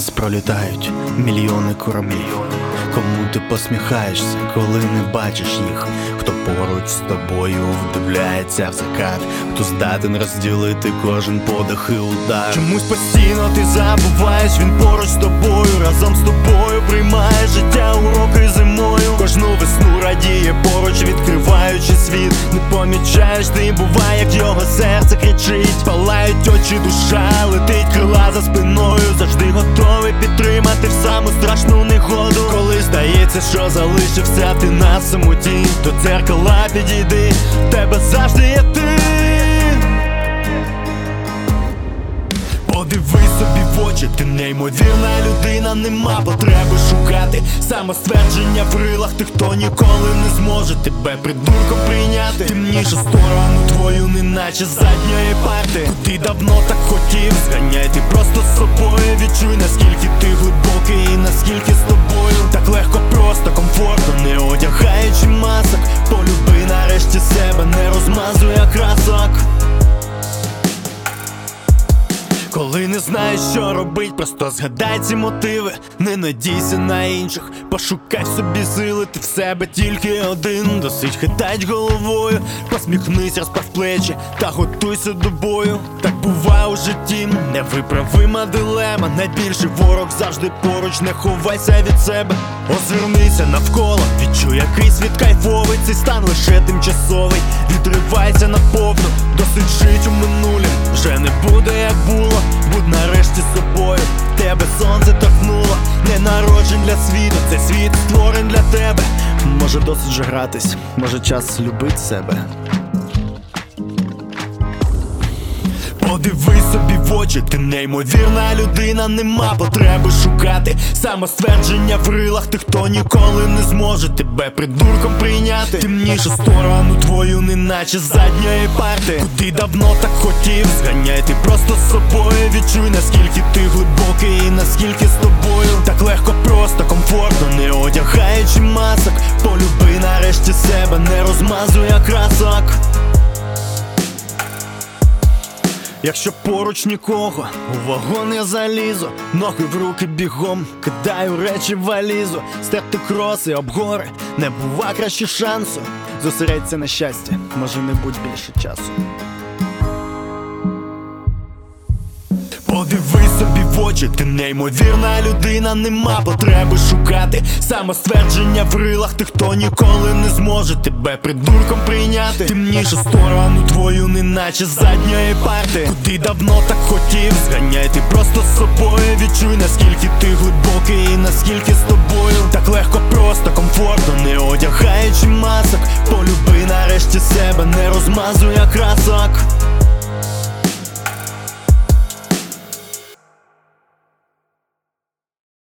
нас пролітають мільйони кораблів. Кому ти посміхаєшся, коли не бачиш їх? Хто поруч з тобою вдивляється в закат? Хто здатен розділити кожен подих і удар? Чомусь постійно ти забуваєш, він поруч з тобою, разом з тобою приймає життя уроки зимою. Кожну весну радіє поруч, відкриваючи світ. Не помічаєш ти, буває, як його серце кричить. Палають очі, душа летить, крила за спиною. Завжди готовий підтримати в саму страшну негоду. Коли здається, що залишився ти на самоті, до дзеркала підійди, в тебе завжди є ти. Подивись собі в очі, ти неймовірна людина, нема потреби шукати самоствердження в рилах тих, хто ніколи не зможе тебе придурком прийняти. Темнішу сторону твою, неначе з задньої парти. Куди давно так хотів, зганяй ти просто з собою. Відчуй, наскільки ти глибокий і наскільки з тобою так легко, просто, комфортно, не одягаючи масок. Полюби нарешті себе, не розмазуй як красок. Коли не знаєш, що робить, просто згадай ці мотиви. Не надійся на інших, пошукай в собі сили. Ти в себе тільки один, досить хитать головою. Посміхнись, розправ плечі та готуйся до бою. Так буває у житті, невиправима дилема. Найбільший ворог завжди поруч, не ховайся від себе. Озирнися навколо, відчуй, який світ кайфовий. Цей стан лише тимчасовий, відривайся наповну. Досить жить у минулім, вже не буде як було. Будь нарешті собою, тебе сонце торкнуло. Не народжен для світу, цей світ створен для тебе. Може досить же гратись, може час любить себе. Подивись собі в очі, ти неймовірна людина, нема потреби шукати самоствердження в рилах тих, хто ніколи не зможе тебе придурком прийняти. Темнішу сторону твою, неначе з задньої парти. Куди давно так хотів, зганяй ти просто з собою. Відчуй, наскільки ти глибокий і наскільки з тобою так легко, просто, комфортно, не одягаючи масок. Полюби нарешті себе, не розмазуй як красок. Якщо поруч нікого, у вагон я залізу. Ноги в руки бігом, кидаю речі в валізу. Стерти кроси об гори, не бува краще шансу. Зосередься на щастя, може не будь більше часу. Подивись собі в очі, ти неймовірна людина, нема потреби шукати самоствердження в рилах тих, хто ніколи не зможе тебе придурком прийняти. Темнішу сторону твою, неначе з задньої парти. Куди давно так хотів, зганяй ти просто з собою. Відчуй, наскільки ти глибокий і наскільки з тобою так легко, просто, комфортно, не одягаючи масок. Полюби нарешті себе, не розмазуй як красок.